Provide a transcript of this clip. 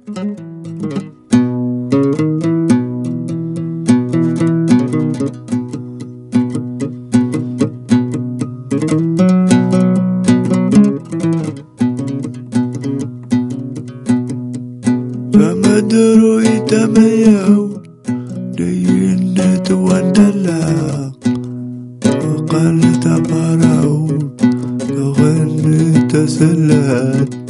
በምድሩ ይተመየው ልዩነት ወንደላቅ وقال تبارو تغن تسلت